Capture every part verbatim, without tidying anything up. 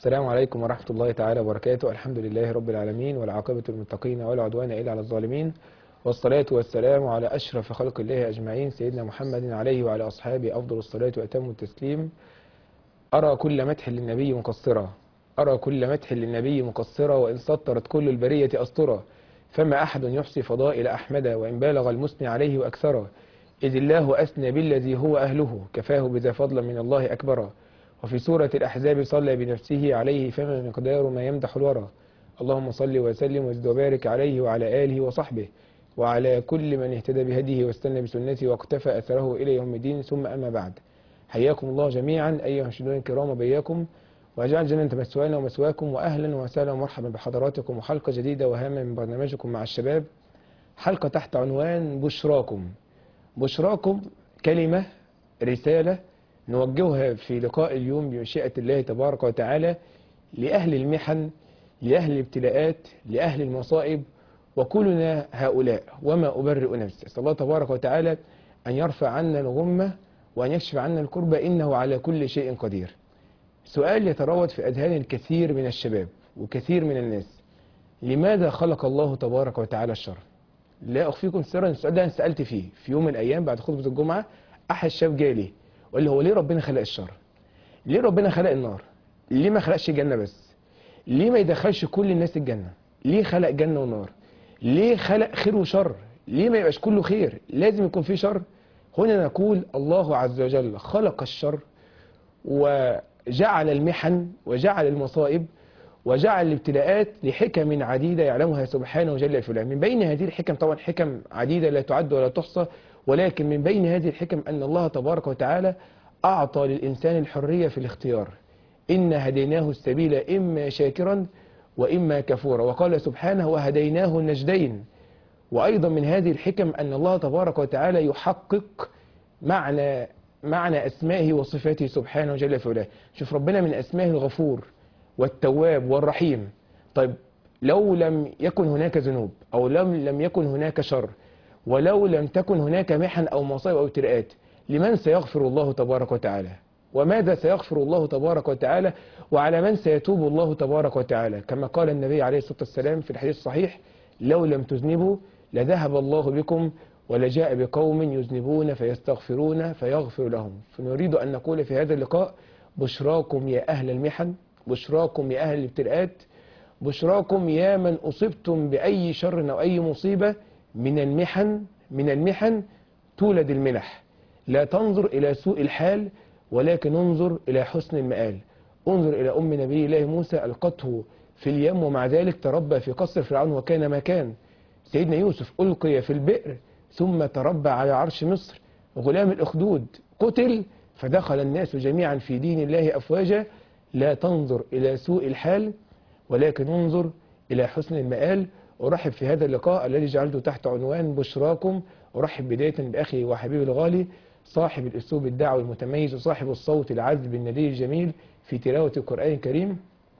السلام عليكم ورحمة الله تعالى وبركاته. الحمد لله رب العالمين، والعاقبة للمتقين ولا عدوان إلا على الظالمين، والصلاة والسلام على أشرف خلق الله أجمعين سيدنا محمد عليه وعلى أصحابه أفضل الصلاة وأتم التسليم. أرى كل مدح للنبي مقصرا، أرى كل مدح للنبي مقصرا، وإن سطرت كل البرية أسطرا، فما أحد يحصي فضائل أحمد وإن بالغ المثني عليه وأكثرا، إذ الله أثنى بالذي هو أهله كفاه بذا فضلا من الله أكبرا. وفي سورة الأحزاب صلى بنفسه عليه فما مقدار ما يمدح الورى. اللهم صل وسلم وزد وبارك عليه وعلى آله وصحبه وعلى كل من اهتدى بهديه واستنى بسنته واقتفى أثره إلى يوم الدين، ثم أما بعد. حياكم الله جميعا أيها المشاهدون الكرام وبياكم، وأجعل جنة مسوانا ومسواكم، وأهلا وسهلا ومرحبا بحضراتكم، وحلقة جديدة وهامة من برنامجكم مع الشباب، حلقة تحت عنوان بشراكم. بشراكم كلمة رسالة نوجهها في لقاء اليوم بمشيئة الله تبارك وتعالى لأهل المحن، لأهل الابتلاءات، لأهل المصائب، وكلنا هؤلاء وما أبرئ نفسي. أسأل الله تبارك وتعالى أن يرفع عنا الغمة وأن يكشف عنا الكربة، إنه على كل شيء قدير. سؤال يتراود في أذهان الكثير من الشباب وكثير من الناس: لماذا خلق الله تبارك وتعالى الشر؟ لا أخفيكم سرا، السؤال ده أنا سألت فيه في يوم من الأيام بعد خطبة الجمعة. أحد الشباب جالي وقال لي: هو ليه ربنا خلق الشر؟ ليه ربنا خلق النار؟ ليه ما خلقش الجنة بس؟ ليه ما يدخلش كل الناس الجنة؟ ليه خلق جنة ونار؟ ليه خلق خير وشر؟ ليه ما يبقاش كله خير؟ لازم يكون فيه شر؟ هنا نقول الله عز وجل خلق الشر وجعل المحن وجعل المصائب وجعل الابتلاءات لحكم عديدة يعلمها سبحانه جل في علاه. من بين هذه الحكم طبعا حكم عديدة لا تعد ولا تحصى، ولكن من بين هذه الحكم أن الله تبارك وتعالى أعطى للإنسان الحرية في الاختيار. إن هديناه السبيل إما شاكرا وإما كفورا، وقال سبحانه: وهديناه النجدين. وأيضا من هذه الحكم أن الله تبارك وتعالى يحقق معنى معنى أسمائه وصفاته سبحانه جل في علاه. شوف ربنا من أسمائه الغفور والتواب والرحيم. طيب لو لم يكن هناك ذنوب، أو لم لم يكن هناك شر، ولو لم تكن هناك محن أو مصائب أو ابتلاءات، لمن سيغفر الله تبارك وتعالى؟ وماذا سيغفر الله تبارك وتعالى؟ وعلى من سيتوب الله تبارك وتعالى؟ كما قال النبي عليه الصلاة والسلام في الحديث الصحيح: لو لم تذنبوا لذهب الله بكم ولجاء بقوم يذنبون فيستغفرون فيغفر لهم. فنريد أن نقول في هذا اللقاء: بشراكم يا أهل المحن، بشراكم يا أهل الابتلاءات، بشراكم يا من أصبتم بأي شر أو أي مصيبة. من المحن من المحن تولد المنح. لا تنظر إلى سوء الحال، ولكن انظر إلى حسن المآل. انظر إلى أم نبي الله موسى ألقته في اليم، ومع ذلك تربى في قصر فرعون وكان ما كان. سيدنا يوسف ألقي في البئر ثم تربى على عرش مصر. غلام الأخدود قتل فدخل الناس جميعا في دين الله أفواجا. لا تنظر إلى سوء الحال، ولكن انظر إلى حسن المآل. أرحب في هذا اللقاء الذي جعلته تحت عنوان بشراكم. أرحب بداية بأخي وحبيبي الغالي، صاحب الأسلوب الدعوي المتميز وصاحب الصوت العذب الندي الجميل في تلاوة القرآن الكريم،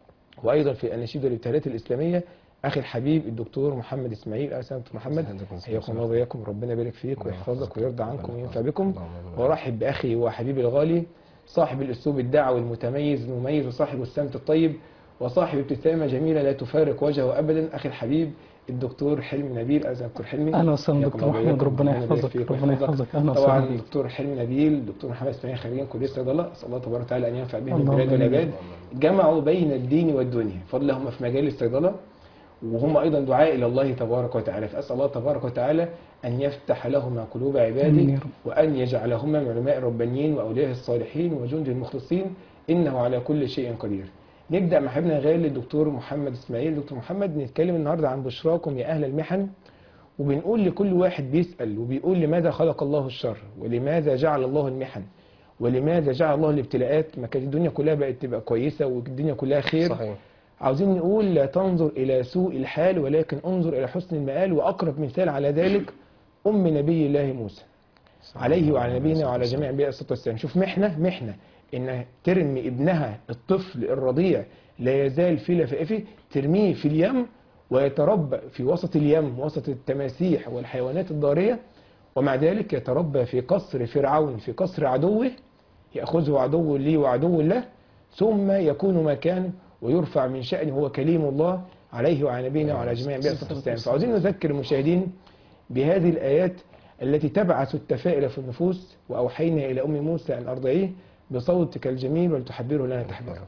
وأيضا في الأناشيد والابتهالات الإسلامية، أخي الحبيب الدكتور محمد إسماعيل. أهلا وسهلا محمد، حياكم الله وبياكم، ربنا يبارك فيك ويحفظك ويرضى عنكم وينفع بكم. وأرحب بأخي وحبيبي الغالي، صاحب الأسلوب الدعوي المتميز المميز وصاحب السمت الطيب وصاحب ابتسامة جميلة لا تفارق وجهه أبدا، أخي الحبيب الدكتور حلمي نبيل. أهلا دكتور حلمي. اهلا وسهلا دكتور محمد، ربنا يحفظك ربنا يحفظك. اهلا وسهلا. طبعا الدكتور حلمي نبيل، الدكتور محمد اسماعيل، خريجين كليه الصيدله، اسال الله تبارك وتعالى ان ينفع بهم البلاد والعباد. جمعوا بين الدين والدنيا فضلا، هم في مجال الصيدله وهم ايضا دعاء الى الله تبارك وتعالى. فاسال الله تبارك وتعالى ان يفتح لهما قلوب عباده، وان يجعلهما من علماء الربانيين واولياء الصالحين وجند المخلصين، انه على كل شيء قدير. نبدا مع حبيبنا الغالي الدكتور محمد اسماعيل. دكتور محمد، نتكلم النهارده عن بشراكم يا اهل المحن، وبنقول لكل واحد بيسأل وبيقول: لماذا خلق الله الشر؟ ولماذا جعل الله المحن؟ ولماذا جعل الله الابتلاءات؟ ما كانت الدنيا كلها بقت تبقى كويسة والدنيا كلها خير. صحيح. عاوزين نقول: لا تنظر إلى سوء الحال، ولكن انظر إلى حسن المآل. وأقرب مثال على ذلك أم نبي الله موسى عليه وعلى نبينا وعلى جميع أنبياء الصلاة والسلام. شوف محنة محنة إن ترمي ابنها الطفل الرضيع لا يزال في لفائفه، ترميه في اليم ويتربى في وسط اليم وسط التماسيح والحيوانات الضارية، ومع ذلك يتربى في قصر فرعون في قصر عدوه، يأخذه عدو لي وعدو له، ثم يكون مكانه ويرفع من شأنه، هو كليم الله عليه وعلى نبينا وعلى جميع الأنبياء الصلاة والسلام. فعاوزين نذكر المشاهدين بهذه الآيات التي تبعث التفاؤل في النفوس. وأوحينا إلى أم موسى أن أرضعيه بصوتك الجميل ولتحبره لنا تحبيرا.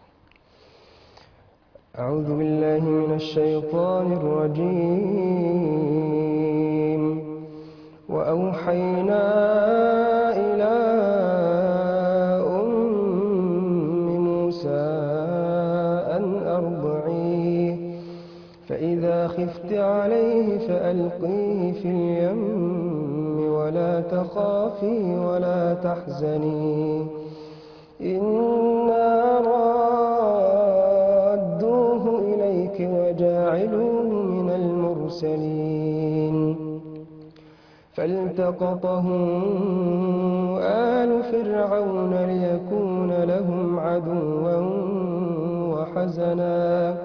أعوذ بالله من الشيطان الرجيم. وأوحينا إلى أم موسى أن أرضعيه فإذا خفت عليه فألقيه في اليم ولا تخافي ولا تحزني إنا رادوه إليك وجاعلوه من المرسلين. فالتقطه آل فرعون ليكون لهم عدوا وحزنا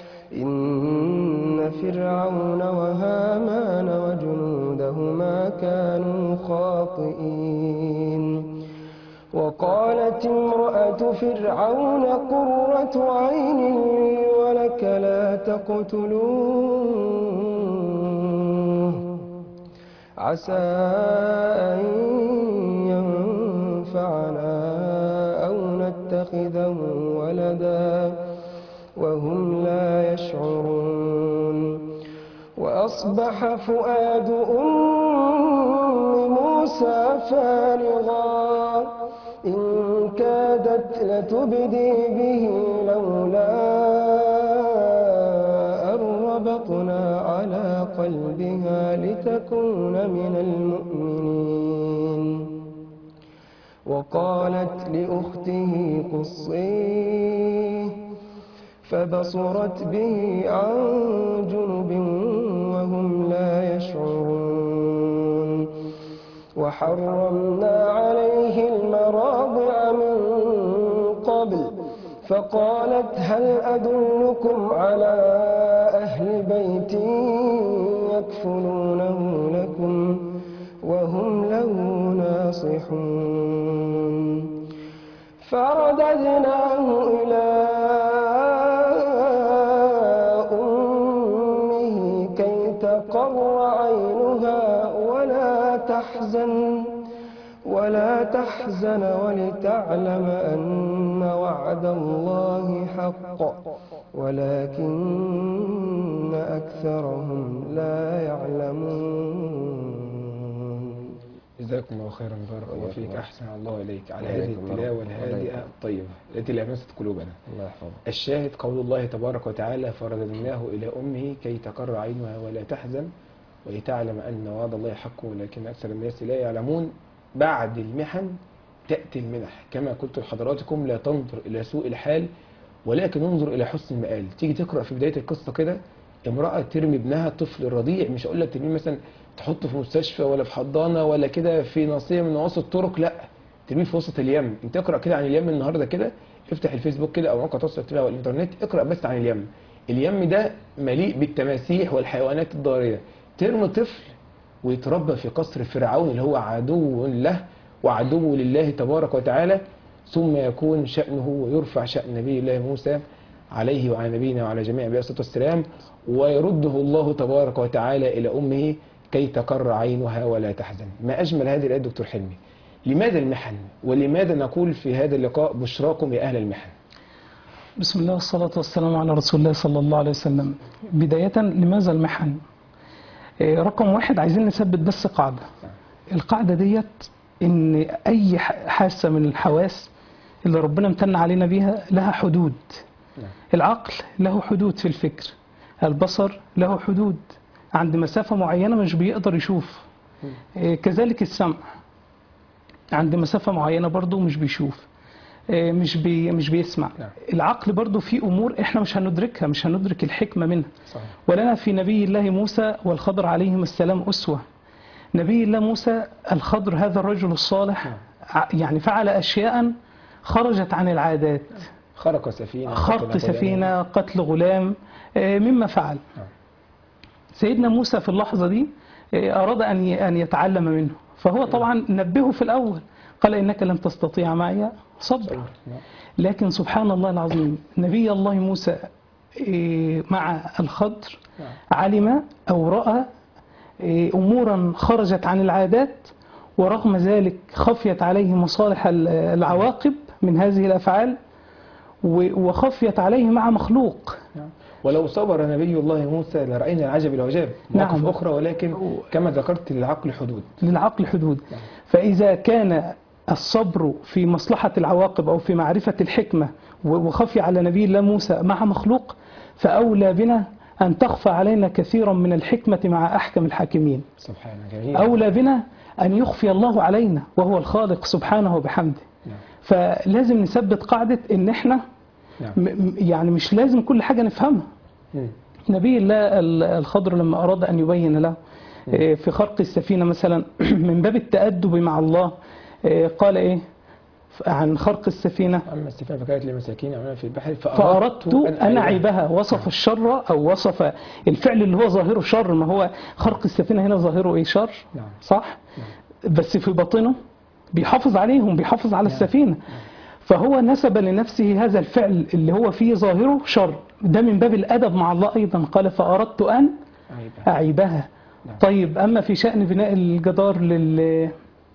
إن فرعون وهامان وجنودهما كانوا خاطئين. وقالت امرأة فرعون قرة عين لي ولك لا تقتلوه عسى أن ينفعنا أو نتخذه ولدا وهم لا يشعرون. وأصبح فؤاد أم موسى فارغا إن كادت لتبدي به لولا أن ربطنا على قلبها لتكون من المؤمنين. وقالت لأخته قصيه فبصرت به عن جنب وهم لا يشعرون. وحرمنا عليه المراضع من قبل فقالت هل أدلكم على أهل بيت يكفلونه لكم وهم له ناصحون. فرددناه إلى أمه كي تقر عينها ولا تحزن ولا تحزن ولتعلم أن وعد الله حق ولكن أكثرهم لا يعلمون. جزاكم الله خيرا، بارك الله فيك، أحسن الله إليك على هذه التلاوة الهادئة الطيبة التي لمست قلوبنا. الله يحفظك. الشاهد قول الله تبارك وتعالى فرددناه إلى أمه كي تقر عينها ولا تحزن ولتعلم أن وعد الله حق ولكن أكثر الناس لا يعلمون. بعد المحن تأتي المنح، كما قلت لحضراتكم لا تنظر إلى سوء الحال ولكن انظر إلى حسن المآل. تيجي تقرأ في بداية القصة كده امرأة ترمي ابنها الطفل الرضيع، مش هقول لك ترميه مثلا تحطه في مستشفى ولا في حضانة ولا كده في ناصية من نواصي الطرق، لا، ترميه في وسط اليم. انت اقرأ كده عن اليم النهارده كده، افتح الفيسبوك كده او موقع التواصل الاجتماعي والانترنت، اقرأ بس عن اليم. اليم ده مليء بالتماسيح والحيوانات الضارية. ترمي طفل ويتربى في قصر فرعون اللي هو عدو له وعدو لله تبارك وتعالى، ثم يكون شأنه ويرفع شأن نبي الله موسى عليه وعلى نبينا وعلى جميع الأنبياء الصلاة والسلام، ويرده الله تبارك وتعالى إلى أمه كي تقر عينها ولا تحزن. ما أجمل هذه الآية دكتور حلمي. لماذا المحن؟ ولماذا نقول في هذا اللقاء بشراكم يا أهل المحن؟ بسم الله والصلاة والسلام على رسول الله صلى الله عليه وسلم. بداية لماذا المحن؟ رقم واحد، عايزين نثبت بس قاعدة. القاعدة ديت ان اي حاسة من الحواس اللي ربنا امتن علينا بيها لها حدود. العقل له حدود في الفكر، البصر له حدود عند مسافة معينة مش بيقدر يشوف، كذلك السمع عند مسافة معينة برضو مش بيشوف، مش بي مش بيسمع. العقل برضو في امور احنا مش هندركها، مش هندرك الحكمة منها. صحيح. ولنا في نبي الله موسى والخضر عليهم السلام أسوة. نبي الله موسى الخضر هذا الرجل الصالح يعني فعل أشياء خرجت عن العادات، خرق سفينة، خرق سفينة، قتل غلام، مما فعل. سيدنا موسى في اللحظة دي أراد أن يتعلم منه، فهو طبعا نبهه في الأول، قال إنك لن تستطيع معي صبر. لكن سبحان الله العظيم نبي الله موسى مع الخضر علم أو رأى أمورا خرجت عن العادات، ورغم ذلك خفيت عليه مصالح العواقب من هذه الأفعال، وخفيت عليه مع مخلوق. ولو صبر نبي الله موسى لرأينا العجب العجاب. مواقف نعم. أخرى، ولكن كما ذكرت للعقل حدود. للعقل حدود. فإذا كان الصبر في مصلحة العواقب أو في معرفة الحكمة وخفي على نبي الله موسى مع مخلوق، فأولى بنا أن تخفى علينا كثيرا من الحكمة مع أحكم الحاكمين. سبحانه جميل. أولى بنا أن يخفي الله علينا وهو الخالق سبحانه وبحمده. نعم. فلازم نثبت قاعدة إن إحنا نعم. يعني مش لازم كل حاجة نفهمها. م. نبي الله الخضر لما أراد أن يبين له في خرق السفينة مثلا من باب التأدب مع الله قال إيه عن خرق السفينة؟ أما السفينة فكانت لمساكين يعملون في البحر فأردت أن أعيبها. وصف الشر أو وصف الفعل اللي هو ظاهره شر، ما هو خرق السفينة هنا ظاهره إيه؟ شر. نعم. صح؟ نعم. بس في باطنه بيحافظ عليهم، بيحافظ على نعم. السفينة. نعم. فهو نسب لنفسه هذا الفعل اللي هو فيه ظاهره شر، ده من باب الأدب مع الله أيضا. قال فأردت أن أعيبها. أعيبها. نعم. طيب أما في شأن بناء الجدار لل...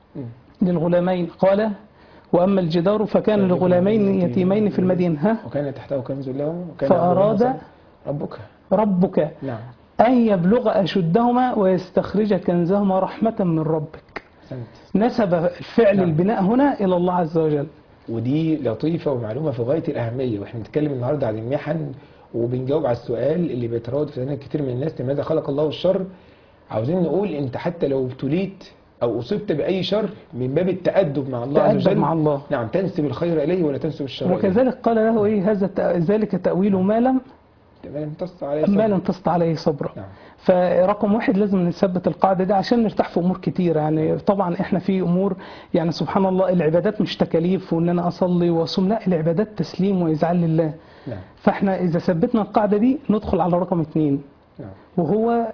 للغلامين قال وأما الجدار فكان لغلامين يتيمين في المدينة ها وكان تحته كنز لهم وكان فأراد ربك ربك نعم أن يبلغ أشدهما ويستخرج كنزهما رحمة من ربك. سنت. نسب الفعل نعم. البناء هنا إلى الله عز وجل. ودي لطيفة ومعلومة في غاية الأهمية، وإحنا بنتكلم النهاردة عن المحن وبنجاوب على السؤال اللي بيتراود في ذهن كتير من الناس، لماذا خلق الله الشر؟ عاوزين نقول أنت حتى لو ابتليت أو أصبت بأي شر من باب التأدب مع الله عز وجل، تأدب مع الله. نعم، تنسب الخير إليه ولا تنسب الشر إليه. وكذلك قال له إيه هذا ذلك تأويل ما لم ما لم تسطع عليه ما صبرا. لم تسطع عليه صبرا. نعم. فرقم واحد لازم نثبت القاعدة دي عشان نرتاح في أمور كتيرة. يعني طبعا إحنا في أمور يعني سبحان الله العبادات مش تكاليف وإن أنا أصلي وأصوم، لا، العبادات تسليم وإذعان لله. نعم. فإحنا إذا ثبتنا القاعدة دي ندخل على رقم اتنين، نعم. وهو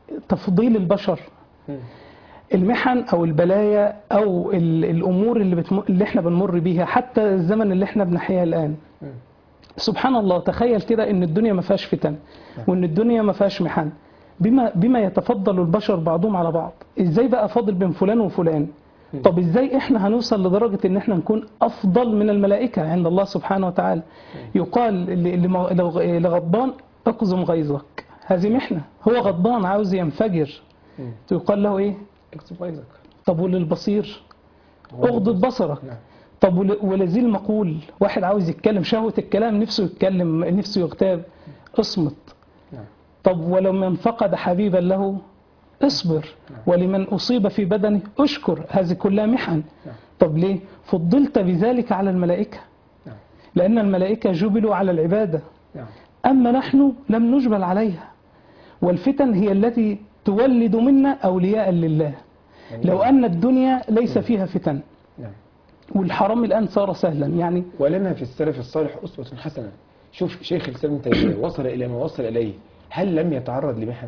تفضيل البشر. مم. المحن أو البلايا أو ال- الأمور اللي, بتم... اللي إحنا بنمر بيها، حتى الزمن اللي إحنا بنحياه الآن. مم. سبحان الله، تخيل كده إن الدنيا ما فيهاش فتن وإن الدنيا ما فيهاش محن، بما بما يتفضل البشر بعضهم على بعض. إزاي بقى فاضل بين فلان وفلان؟ طب إزاي إحنا هنوصل لدرجة إن إحنا نكون أفضل من الملائكة عند الله سبحانه وتعالى؟ يقال ل- لم- لو- لغضبان اقزم غيظك، هذه محنة. هو غضبان عاوز ينفجر، مم. يقال له إيه؟ اكسب غيظك. طب وللبصير اغضض بصرك. نعم. طب ول- ولذي المقول واحد عاوز يتكلم شهوة الكلام، نفسه يتكلم، نفسه يغتاب، اصمت. نعم. طب ولو من فقد حبيبا له اصبر. ولمن أصيب في بدنه اشكر. هذه كلها محن. نعم. طب ليه فضلت بذلك على الملائكة؟ نعم. لأن الملائكة جبلوا على العبادة، نعم. أما نحن لم نجبل عليها. والفتن هي التي تولد منا أولياء لله. لو أن الدنيا ليس فيها فتن نعم. والحرام الآن صار سهلا يعني. ولنا في السلف الصالح أسوة حسنة. شوف شيخ الإسلام ابن تيمية وصل إلى ما وصل إليه، هل لم يتعرض لمحن؟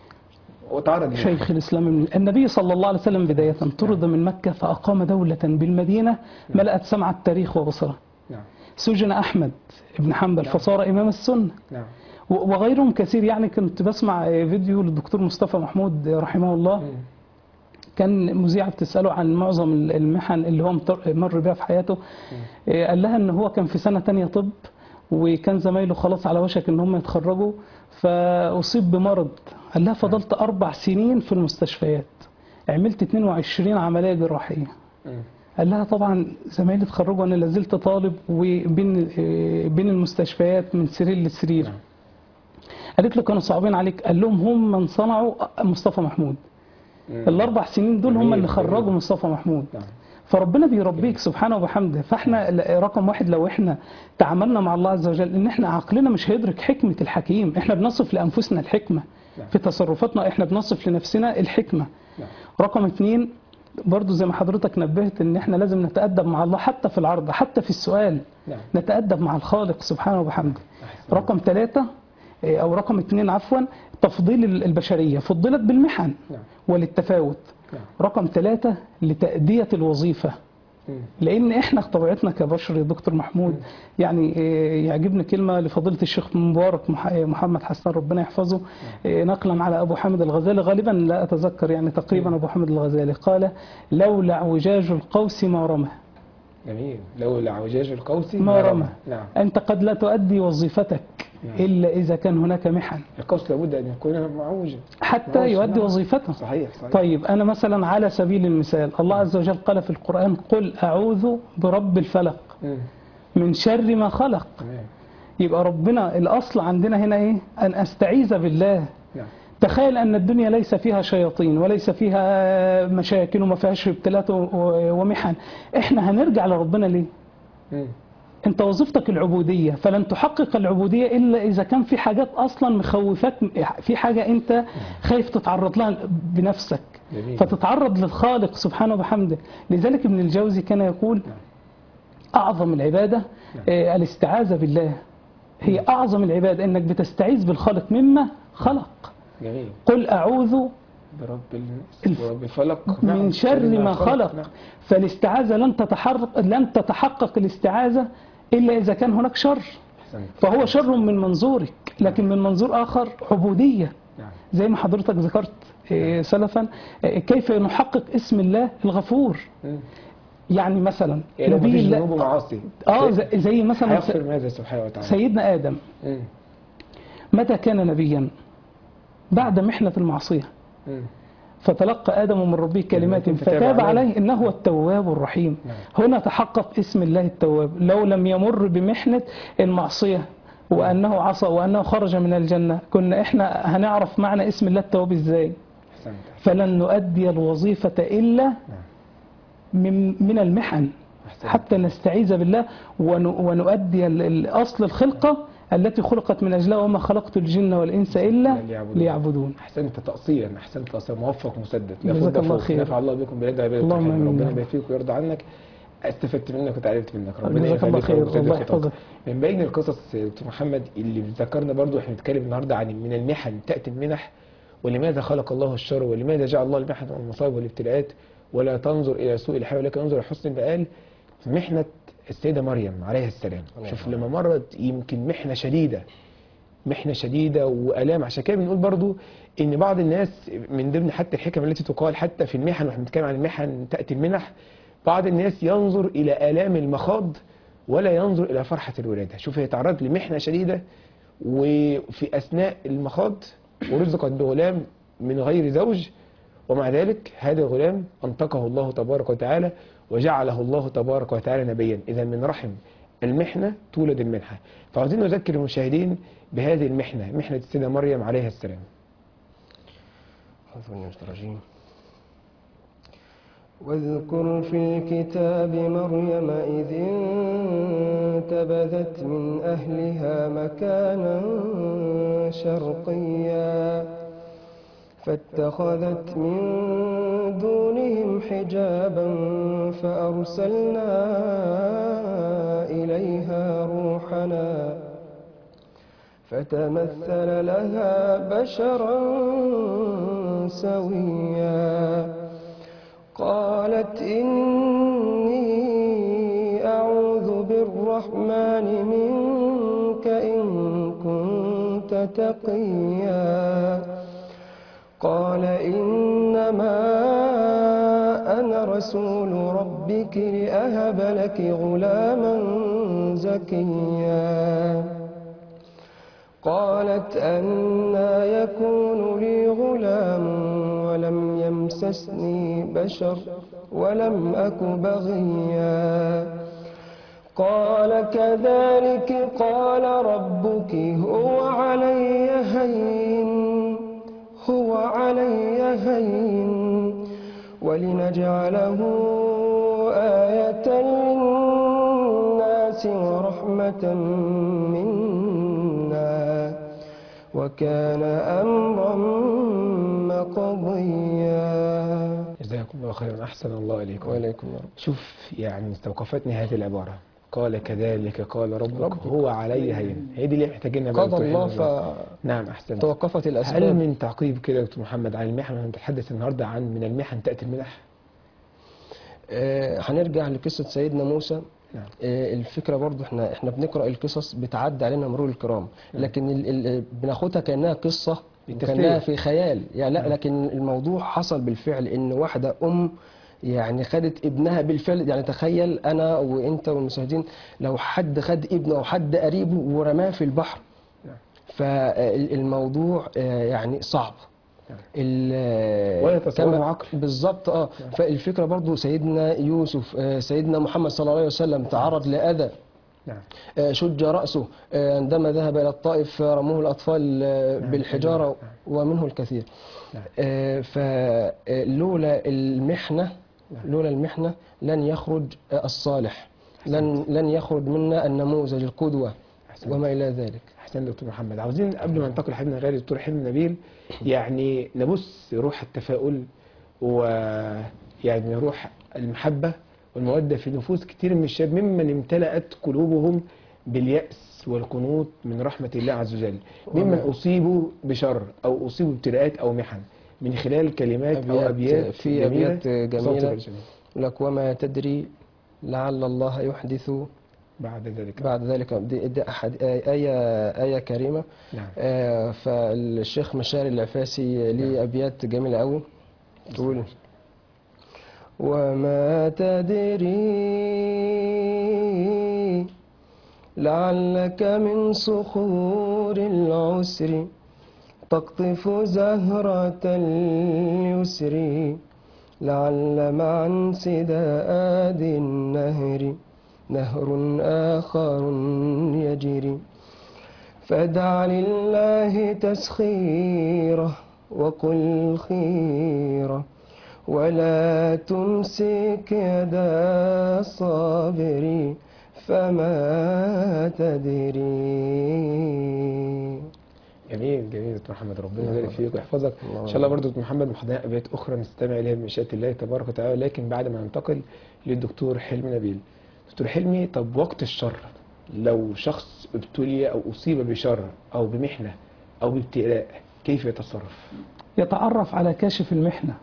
وتعرض لمحن. شيخ الإسلام ابن- النبي صلى الله عليه وسلم بداية طرد من مكة فأقام دولة بالمدينة ملأت سمع التاريخ وبصره. نعم. سجن أحمد بن حنبل فصار إمام السنة، نعم. و- وغيرهم كثير. يعني كنت بسمع فيديو للدكتور مصطفى محمود رحمه الله، مم. كان مذيعة بتسأله عن معظم المحن اللي هو مطر- مر بها في حياته. إيه، قال لها ان هو كان في سنة تانية طب، وكان زمايله خلاص على وشك ان هم يتخرجوا، فأصيب بمرض. قال لها فضلت أربع سنين في المستشفيات، عملت اتنين وعشرين عملية جراحية. مم. قال لها طبعا زمايلي اتخرجوا وانا لازلت طالب وبين إيه، بين المستشفيات من سرير لسرير. نعم. قالت له كانوا صعبين عليك؟ قال لهم هم من صنعوا مصطفى محمود. مم. الأربع سنين دول هم جميل، اللي جميل. خرجوا مصطفى محمود. نعم. فربنا بيربيك سبحانه وبحمده. فاحنا رقم واحد لو احنا تعاملنا مع الله عز وجل ان احنا عقلنا مش هيدرك حكمة الحكيم. احنا بنصف لأنفسنا الحكمة نعم. في تصرفاتنا، احنا بنصف لنفسنا الحكمة. نعم. رقم اتنين برضو زي ما حضرتك نبهت ان احنا لازم نتأدب مع الله حتى في العرض، حتى في السؤال نعم. نتأدب مع الخالق سبحانه وبحمده. أحسن. رقم ثلاثة او رقم اتنين عفوا تفضيل البشرية، فضلت بالمحن نعم. وللتفاوت. نعم. رقم ثلاثة لتأدية الوظيفة. مم. لان احنا طبيعتنا كبشر يا دكتور محمود، يعني آه، يعجبني كلمه لفضيله الشيخ مبارك مح- محمد حسن ربنا يحفظه، آه، نقلا على ابو حامد الغزالي، غالبا لا اتذكر يعني تقريبا مم. ابو حامد الغزالي قال: لولا اعوجاج القوس ما رمى. جميل. لولا اعوجاج القوس ما رمى. نعم. انت قد لا تؤدي وظيفتك نعم. الا اذا كان هناك محن القوس لابد ان يكون معوجا حتى معوج. يؤدي نعم. وظيفته. صحيح صحيح. طيب أنا مثلا على سبيل المثال الله عز وجل قال في القرآن: قل أعوذ برب الفلق مم. من شر ما خلق. تمام. يبقى ربنا الأصل عندنا هنا إيه؟ أن أستعيذ بالله. نعم. تخيل أن الدنيا ليس فيها شياطين وليس فيها مشاكل وما فيهاش ابتلاءات و- ومحن، إحنا هنرجع لربنا ليه؟ مم. أنت وظيفتك العبودية، فلن تحقق العبودية إلا إذا كان في حاجات أصلا مخوفاك، في حاجة أنت خايف تتعرض لها بنفسك، جميل. فتتعرض للخالق سبحانه وبحمده. لذلك ابن الجوزي كان يقول: أعظم العبادة آه، الاستعاذة بالله. هي أعظم العبادة أنك بتستعيذ بالخالق مما خلق. جميل. قل أعوذ برب الناس الف- ورب الفلق. من نعم. شر ما خلق. نعم. فالاستعاذة لن تتحرك، لن تتحقق الاستعاذة إلا إذا كان هناك شر، أحسنت. فهو شر من منظورك، لكن من منظور آخر عبودية. نعم. زي ما حضرتك ذكرت آه، سلفا، آه، كيف نحقق اسم الله الغفور. مم. يعني مثلا يعني لو نبي مفيش الله، ذنوب ومعاصي اه زي زي مثلا س- هيغفر ماذا سبحانه وتعالى؟ سيدنا آدم مم. متى كان نبيا؟ بعد محنة المعصية، مم. فتلقى آدم من ربه كلمات فتاب فتاب عليه. عليه إنه هو التواب الرحيم. نعم. هنا تحقق اسم الله التواب. لو لم يمر بمحنة المعصية وأنه عصى وأنه خرج من الجنة، كنا إحنا هنعرف معنى اسم الله التواب إزاي؟ أحسنت. فلن نؤدي الوظيفة إلا نعم. من من المحن أحسنت. حتى نستعيذ بالله ون- ونؤدي ال- ال- أصل الخلقة التي خلقت من أجلها: وما خلقت الجن والإنس إلا ليعبدون. ليعبدون. احسنت تقصيرا، احسنت تقصيرا، موفق مسدد. لا جزاك فض الله فوق. خير. نفع الله بكم بلاد عباد اللهم الرحمن. آمين. ربنا يبارك فيك ويرضى عنك. استفدت منك وتعلمت منك. ربنا جزاك الله يخليك خير. ويزيد الله خطاك. يحفظك. من بين القصص يا دكتور محمد اللي ذكرنا برضو، احنا بنتكلم النهارده عن من المحن تاتي المنح، ولماذا خلق الله الشر، ولماذا جعل الله المحن والمصائب والابتلاءات، ولا تنظر الى سوء الحال ولكن انظر الى حسن المآل. محنه السيده مريم عليها السلام. شوف لما مرت يمكن محنه شديده، محنة شديدة وآلام. عشان كده بنقول برضو ان بعض الناس من ضمن حتى الحكم التي تقال حتى في المحن، واحنا بنتكلم عن المحن تأتي المنح، بعض الناس ينظر إلى آلام المخاض ولا ينظر إلى فرحة الولادة. شوف هي تعرض لمحنة شديدة وفي أثناء المخاض ورزقت بغلام من غير زوج، ومع ذلك هذا الغلام أنطقه الله تبارك وتعالى وجعله الله تبارك وتعالى نبيا. إذا من رحم المحنة تولد المنحة. فعاوزين نذكر المشاهدين بهذه المحنة، محنة السيدة مريم عليها السلام. واذكر في الكتاب مريم إذ انتبذت من أهلها مكانا شرقيا فاتخذت من دونهم حجابا فأرسلنا إليها روحنا فتمثل لها بشرا سويا قالت إني أعوذ بالرحمن منك إن كنت تقيا قال إنما أنا رسول ربك لأهب لك غلاما زكيا قالت أنى يكون لي غلام ولم يمسسني بشر ولم أك بغيا قال كذلك قال ربك هو علي هين هو علي هين ولنجعله آية للناس ورحمة منا وكان أمرا مقضيا. جزاكم الله خيرا، أحسن الله إليكم. وعليكم السلام. شوف يعني استوقفتني هذه العبارة، قال كذلك قال ربك, ربك هو علي هين. هي دي اللي محتاجينها بقى. قضى الله ف... نعم أحسن. توقفت هل الأسباب. من تعقيب كده يا دكتور محمد عن المحن؟ ونتحدث النهارده عن من المحن تأتي المنح. آه، هنرجع لقصة سيدنا موسى. نعم. آه، الفكرة برضو احنا احنا بنقرأ القصص بتعدي علينا مرور الكرام، نعم. لكن ال ال بناخدها كأنها قصة بالتسلية. وكأنها في خيال يعني، لا نعم. لكن الموضوع حصل بالفعل، ان واحدة ام يعني خدت ابنها بالفعل. يعني تخيل انا وانت والمشاهدين لو حد خد ابنه او حد قريبه ورماه في البحر، نعم. فالموضوع آه، يعني صعب. نعم. ال- ولا يتصوره كما- عقل. بالظبط اه. نعم. فالفكره برضو سيدنا يوسف، آه، سيدنا محمد صلى الله عليه وسلم تعرض لاذى، نعم. آه، شج راسه آه، عندما ذهب الى الطائف، آه، رموه الاطفال آه، نعم. بالحجاره، نعم. ومنه الكثير. نعم. آه، فلولا المحنه، نعم. لولا المحنه لن يخرج آه، الصالح، لن أحسنت. لن يخرج منا النموذج القدوه أحسنت. وما الى ذلك. احسن دكتور محمد، عاوزين قبل ما ننتقل لحبيبنا غالي دكتور حلمي نبيل يعني نبث روح التفاؤل ويعني روح المحبه والموده في نفوس كتير من الشباب ممن امتلأت قلوبهم باليأس والقنوط من رحمه الله عز وجل، ممن اصيبوا بشر او اصيبوا بابتلاءات او محن، من خلال كلمات او ابيات في جميله أبيات جميلة وصوت الجميل. لك وما تدري لعل الله يحدث بعد ذلك. بعد ذلك. دي, دي أحد آية آية كريمة. نعم. آه، فالشيخ مشاري العفاسي ليه أبيات جميلة قوي تقول: وما تدري لعلك من صخور العسر تقطف زهرة اليسر، لعل مع انسداد النهر نهر آخر يجري، فدع لله تسخيره وقل خيره، ولا تمسك يدا الصابر فما تدري. جميل جميل دكتور محمد، ربنا يبارك فيك ويحفظك ان شاء الله. برضه دكتور محمد محضرين ابيات اخرى نستمع اليها بمشيئه الله تبارك وتعالى، لكن بعد ما ننتقل للدكتور حلمي نبيل. دكتور حلمي، طب وقت الشر لو شخص ابتلي او اصيب بشر او بمحنه او بابتلاء كيف يتصرف؟ يتعرف على كاشف المحنة.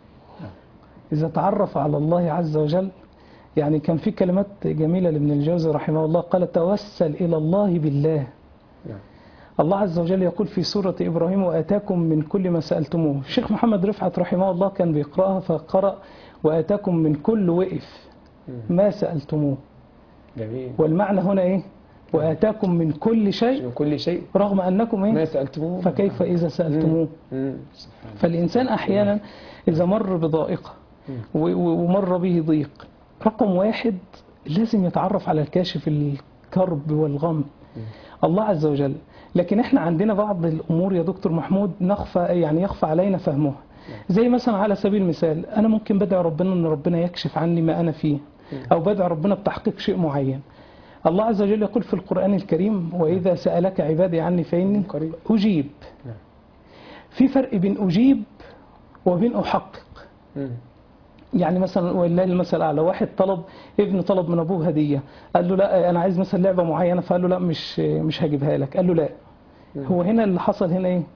إذا تعرف على الله عز وجل، يعني كان في كلمات جميلة لابن الجوزي رحمه الله، قال: توسل إلى الله بالله. نعم. الله عز وجل يقول في سورة إبراهيم: وآتاكم من كل ما سألتموه. الشيخ محمد رفعت رحمه الله كان بيقرأها فقرأ: وآتاكم من كل وقف ما سألتموه. جميل. والمعنى هنا إيه؟ وآتاكم من كل شيء من كل شيء رغم أنكم إيه؟ ما سألتموه فكيف إذا سألتموه. مم. سبحان الله. فالإنسان أحيانا إذا مر بضائقة و- و- ومر به ضيق، رقم واحد لازم يتعرف على الكاشف الكرب والغم، الله عز وجل. لكن احنا عندنا بعض الأمور يا دكتور محمود نخفى، يعني يخفى علينا فهمها. زي مثلا على سبيل المثال أنا ممكن بدعي ربنا أن ربنا يكشف عني ما أنا فيه، أو بدعي ربنا بتحقيق شيء معين. الله عز وجل يقول في القرآن الكريم: وإذا سألك عبادي عني فإني قريب. أجيب. نعم. في فرق بين أجيب وبين أحقق. مم. يعني مثلا ولله المثل الأعلى، واحد طلب، ابن طلب من أبوه هدية، قال له لا أنا عايز مثلا لعبة معينة، فقال له لا مش مش هجيبها لك. قال له لا. هو هنا اللي حصل هنا إيه؟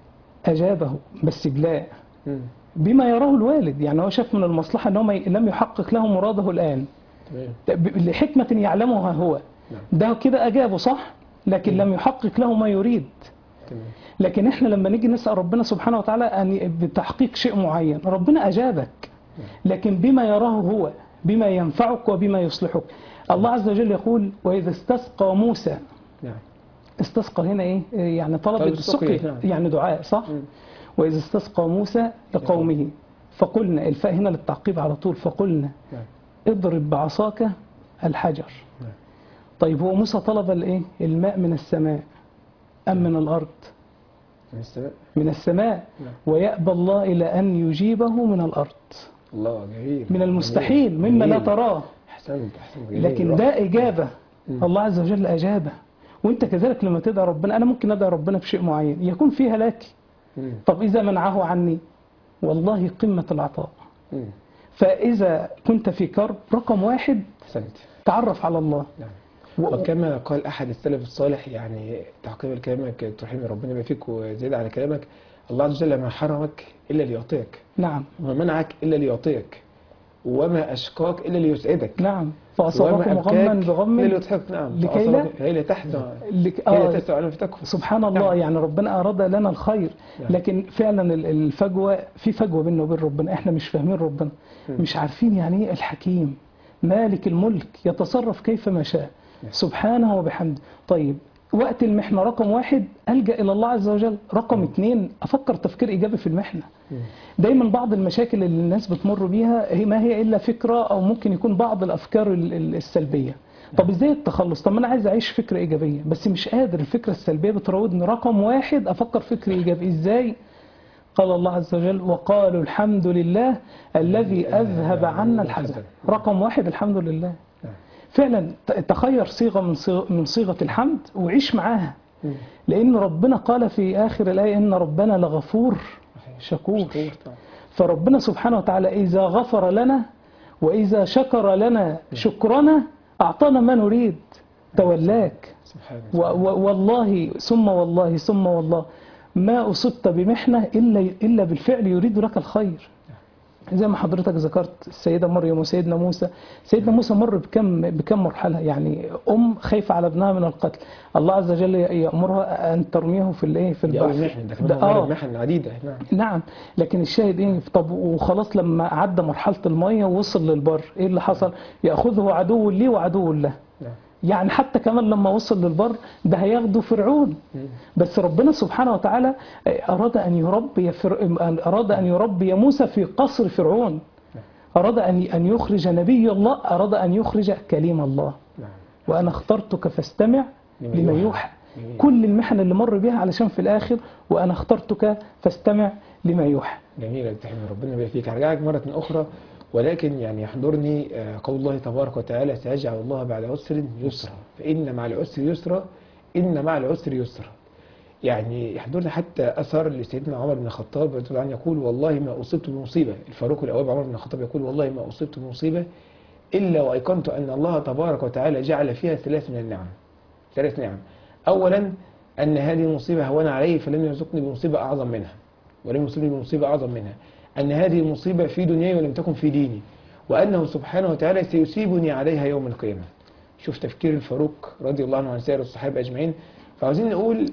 أجابه بس بلا، مم. بما يراه الوالد. يعني هو شاف من المصلحة أنه ما ي- لم يحقق له مراده الآن تمام. ب- لحكمة يعلمها هو. نعم. ده كده أجابه صح، لكن لم يحقق له ما يريد. تمام. لكن احنا لما نيجي نسأل ربنا سبحانه وتعالى أن بتحقيق شيء معين، ربنا أجابك، لكن بما يراه هو، بما ينفعك وبما يصلحك. الله عز وجل يقول: وإذا استسقى موسى. نعم. استسقى هنا إيه؟ يعني طلب طلب السقي، السقي، نعم. يعني دعاء، صح؟ مم. وإذا استسقى موسى لقومه فقلنا، الفاء هنا للتعقيب على طول، فقلنا نعم. اضرب بعصاك الحجر. نعم. طيب هو موسى طلب الايه؟ الماء من السماء أم من الأرض؟ من السماء. من السماء. نعم. ويأبى الله إلى أن يجيبه من الأرض، الله جميل. من المستحيل مما لا جميل. تراه. احسنت احسنت. جميل. لكن رائع. ده إجابة، مم. الله عز وجل أجابه. وانت كذلك لما تدعي ربنا، أنا ممكن أدعي ربنا بشيء معين يكون فيه هلاكي، مم. طب إذا منعه عني والله قمة العطاء. مم. فإذا كنت في كرب، رقم واحد احسنت. تعرف على الله. نعم. و- وكما قال احد السلف الصالح، يعني تعقيبا لكلامك دكتور حلمي ربنا يبارك فيك وزيادة على كلامك، الله عز وجل ما حرمك الا ليعطيك نعم. وما منعك الا ليعطيك. وما أشقاك إلا ليسعدك، نعم فأصابكم وما غما أبكاك بغم إلا ليضحك. نعم لكي لا فأصابك هي لا تحزن لك... هي لا آه تسع على فتكفر. سبحان الله. نعم. يعني ربنا أراد لنا الخير، نعم. لكن فعلا ال- الفجوة في فجوة بيننا وبين ربنا، احنا مش فاهمين ربنا، مش عارفين يعني ايه الحكيم مالك الملك يتصرف كيف ما شاء سبحانه وبحمده. طيب وقت المحنة رقم واحد ألجأ إلى الله عز وجل، رقم اتنين أفكر تفكير إيجابي في المحنة. دايما بعض المشاكل اللي الناس بتمر بيها هي ما هي إلا فكرة أو ممكن يكون بعض الأفكار ال- ال- السلبية. طب ازاي التخلص؟ طب ما انا عايز اعيش فكره ايجابيه بس مش قادر، الفكره السلبيه بتراودني. رقم واحد افكر فكر ايجابي. ازاي؟ قال الله عز وجل وقالوا الحمد لله الذي اذهب عنا الحزن. رقم واحد الحمد لله. فعلا ت- تخير صيغه من صيغ من صيغه الحمد وعيش معاها، لان ربنا قال في اخر الايه ان ربنا لغفور شكور. فربنا سبحانه وتعالى اذا غفر لنا واذا شكر لنا شكرنا أعطانا ما نريد. تولاك و و والله ثم والله ثم والله ما أصبت بمحنة إلا إلا بالفعل يريد لك الخير. زي ما حضرتك ذكرت السيدة مريم وسيدنا موسى. سيدنا موسى مر بكم بكم مرحلة، يعني أم خايفة على ابنها من القتل، الله عز وجل يأمرها أن ترميه في الإيه في دي أول البحر. محنة، ده كمان آه. محن عديدة. نعم. نعم لكن الشاهد ايه؟ طب وخلاص لما عدى مرحلة المية ووصل للبر ايه اللي حصل؟ يأخذه عدو لي وعدو له. نعم. يعني حتى كمان لما وصل للبر ده هياخده فرعون. بس ربنا سبحانه وتعالى أراد أن يربي فر... أراد أن يربي موسى في قصر فرعون. أراد أن أن يخرج نبي الله، أراد أن يخرج كليم الله. وأنا اخترتك فاستمع لما يوحى. كل المحن اللي مر بها علشان في الآخر وأنا اخترتك فاستمع لما يوحى. جميل يا تحمي، ربنا يبارك فيك. هرجعك مرة أخرى، ولكن يعني يحضرني قول الله تبارك وتعالى سيجعل الله بعد عسر يسرا، فإن مع العسر يسرا، إن مع العسر يسرا. يعني يحضرني حتى أثر لسيدنا عمر بن الخطاب رضي الله عنه يقول والله ما أصبت بمصيبة، الفاروق الأواب عمر بن الخطاب يقول والله ما أصبت بمصيبة إلا وأيقنت أن الله تبارك وتعالى جعل فيها ثلاث من النعم. ثلاث نعم. أولا أن هذه المصيبة هون علي فلم يرزقني بمصيبة أعظم منها، ولم يصيبني بمصيبة أعظم منها. أن هذه المصيبة في دنياي ولم تكن في ديني، وأنه سبحانه وتعالى سيصيبني عليها يوم القيامة. شوف تفكير الفاروق رضي الله عنه وعن سائر الصحابة أجمعين. فعاوزين نقول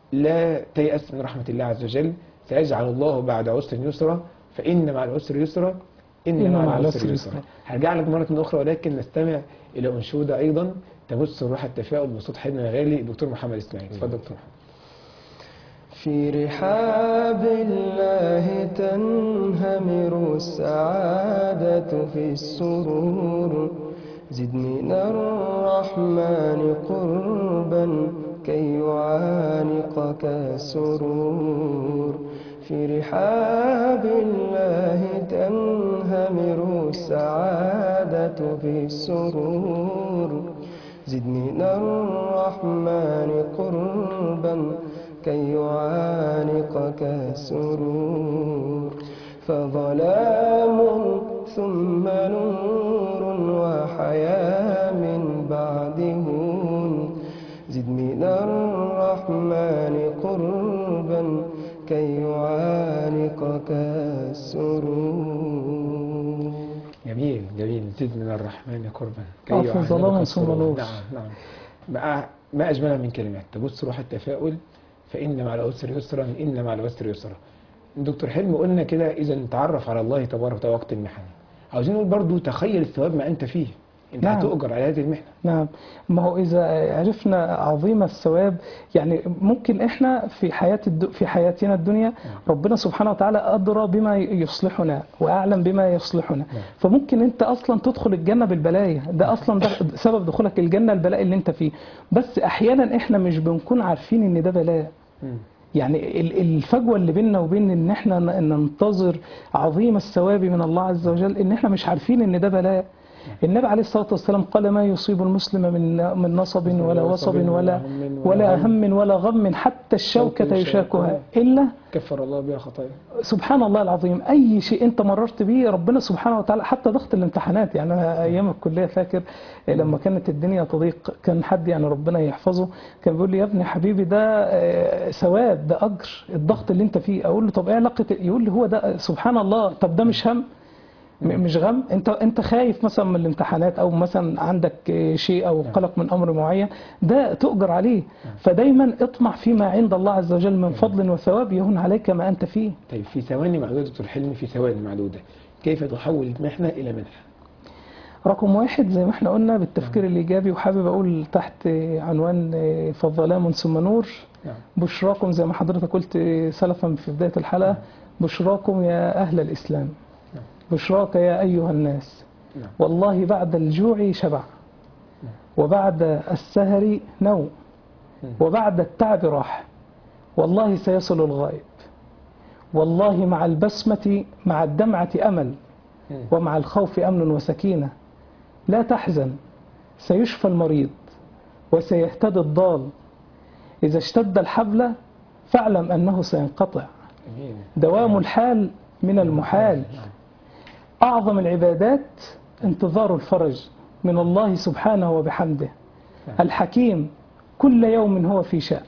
لا تيأس من رحمة الله عز وجل، سيجعل الله بعد عسر يسرا، فإن مع العسر يسرا، إن مع العسر يسرا. هرجع لك مرة أخرى، ولكن نستمع إلى أنشودة أيضا تبث روح التفاؤل بصوت حبيبنا الغالي الدكتور محمد إسماعيل. اتفضل دكتور محمد. في رحاب الله تنهمر السعادة في السرور، زد من الرحمن قربا كي يعانقك السرور. في رحاب الله تنهمر السعادة في السرور، زد من الرحمن قربا كي يعانقك السرور. فظلام ثم نور وحياة من بعده، زد من الرحمن قربا كي يعانقك السرور. جميل جميل. زد من الرحمن قربا كي آه، في يعانقك ظلام السرور. ثم نور. نعم نعم. ما ما أجملها من كلمات تبث روح التفاؤل، فإن مع العسر يسرا، إن مع العسر يسرا. دكتور حلمي قلنا كده إذا نتعرف على الله تبارك وتعالى وقت المحن. عاوزين نقول برضو تخيل الثواب ما أنت فيه، أنت نعم. هتؤجر على هذه المحنة. نعم. ما هو إذا عرفنا عظيم الثواب، يعني ممكن إحنا في حياة الد... في حياتنا الدنيا ربنا سبحانه وتعالى أدرى بما يصلحنا وأعلم بما يصلحنا. فممكن أنت أصلا تدخل الجنة بالبلايا، ده أصلا ده سبب دخولك الجنة البلاء اللي أنت فيه. بس أحيانا إحنا مش بنكون عارفين إن ده بلاء. يعني الفجوة اللي بيننا وبين ان احنا ننتظر عظيم الثواب من الله عز وجل ان احنا مش عارفين ان ده بلاء. النبي عليه الصلاة والسلام قال ما يصيب المسلم من من نصب ولا وصب ولا ولا هم ولا غم حتى الشوكة يشاكها إلا كفر الله بها خطايا. سبحان الله العظيم. أي شيء أنت مررت به ربنا سبحانه وتعالى، حتى ضغط الامتحانات. يعني أنا أيام الكلية فاكر لما كانت الدنيا تضيق كان حد يعني ربنا يحفظه كان بيقول لي يا ابني حبيبي ده ثواب، ده أجر الضغط اللي أنت فيه. أقول له طب إيه علاقة؟ يقول لي هو ده سبحان الله. طب ده مش هم؟ م- مش غم. انت انت خايف مثلا من الامتحانات، او مثلا عندك شيء او قلق من امر معين، ده تؤجر عليه. فدايما اطمع فيما عند الله عز وجل من فضل وثواب يهون عليك ما انت فيه. طيب في ثواني معدودة دكتور حلمي، في ثواني معدودة كيف تحول المحنة إلى منحة؟ رقم واحد زي ما احنا قلنا بالتفكير الإيجابي، وحابب أقول تحت عنوان فظلام ثم نور. نعم. بشراكم زي ما حضرتك قلت سلفا في بداية الحلقة، بشراكم يا أهل الإسلام، نعم. بشراك يا أيها الناس. نعم. والله بعد الجوع شبع، وبعد السهر نوم، وبعد التعب راحة، والله سيصل الغائب، والله مع البسمة مع الدمعة أمل، ومع الخوف أمن وسكينة. لا تحزن، سيشفى المريض وسيهتدي الضال. إذا اشتد الحبل فاعلم أنه سينقطع. دوام الحال من المحال. أعظم العبادات انتظار الفرج من الله سبحانه وبحمده. الحكيم كل يوم هو في شأن،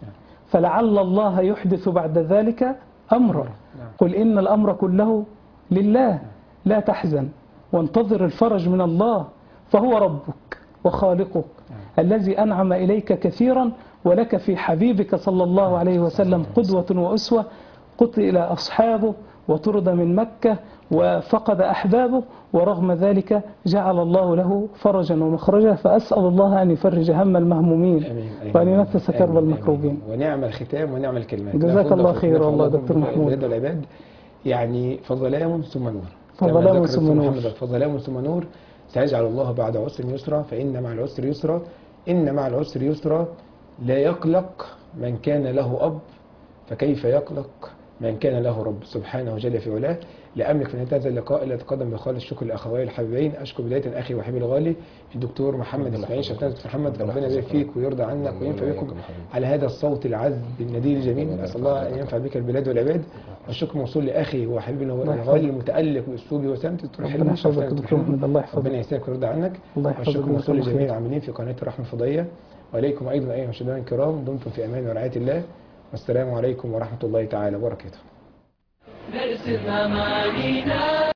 فلعل الله يحدث بعد ذلك أمرا. قل إن الأمر كله لله. لا تحزن وانتظر الفرج من الله، فهو ربك وخالقك الذي أنعم إليك كثيرا، ولك في حبيبك صلى الله عليه وسلم قدوة وأسوة. قتل أصحابه وطرد من مكة وفقد أحبابه، ورغم ذلك جعل الله له فرجا ومخرجا. فأسأل الله أن يفرج هم المهمومين وأن ينفس كرب المكروبين. ونعم الختام ونعم الكلمات. جزاك الله خير والله دكتور محمود. العباد والعباد يعني فظلام ثم نور. فظلام ثم نور. فظلام ثم نور. سيجعل الله بعد عسر يسرا، فإن مع العسر يسرا. إن مع العسر يسرا. لا يقلق من كان له أب، فكيف يقلق من كان له رب سبحانه وجل في علاه. لا أملك في نهاية هذا اللقاء إلا أتقدم بخالص الشكر لأخوي الحبيبين. أشكر بداية أخي وحبيبي الغالي الدكتور محمد إسماعيل. شكرا دكتور محمد، ربنا يبارك فيك ويرضى عنك وينفع بكم على هذا الصوت العذب الندير الجميل. أسأل الله أن ينفع بك البلاد والعباد. والشكر موصول لأخي وحبيبي الغالي المتألق بأسلوبي وسمتي دكتور حلمي. ربنا يسعدك ويرضى عنك. والشكر موصول لجميع العاملين في قناة الرحمة الفضائية، وإليكم أيضا أيها المشاهدين الكرام. دمتم في أمان ورعاية الله، والسلام عليكم ورحمة الله تعالى وبركاته.